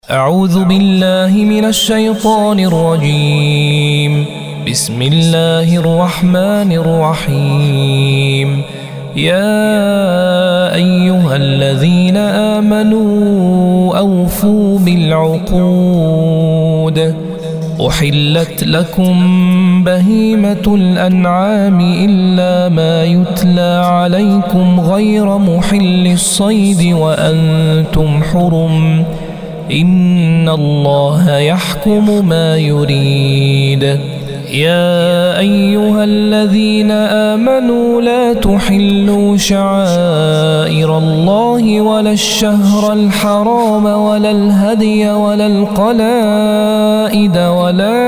أعوذ بالله من الشيطان الرجيم. بسم الله الرحمن الرحيم. يا أيها الذين آمنوا أوفوا بالعقود. أحلت لكم بهيمة الأنعام إلا ما يتلى عليكم غير محل الصيد وأنتم حرم. إن الله يحكم ما يريد. يا أيها الذين آمنوا لا تحلوا شعائر الله ولا الشهر الحرام ولا الهدي ولا القلائد ولا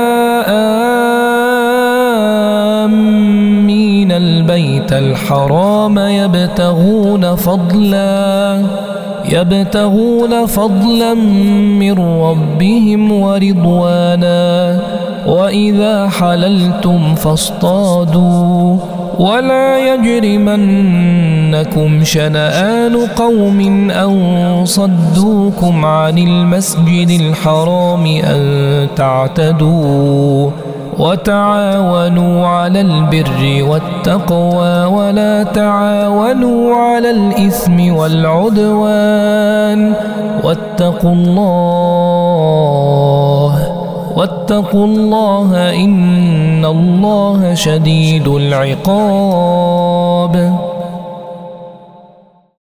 آمين البيت الحرام يبتغون فضلا من ربهم ورضوانا. وإذا حللتم فاصطادوا ولا يجرمنكم شنآن قوم أن صدوكم عن المسجد الحرام أن تعتدوا. وتعاونوا على البر والتقوى ولا تعاونوا على الإثم والعدوان. واتقوا الله إن الله شديد العقاب.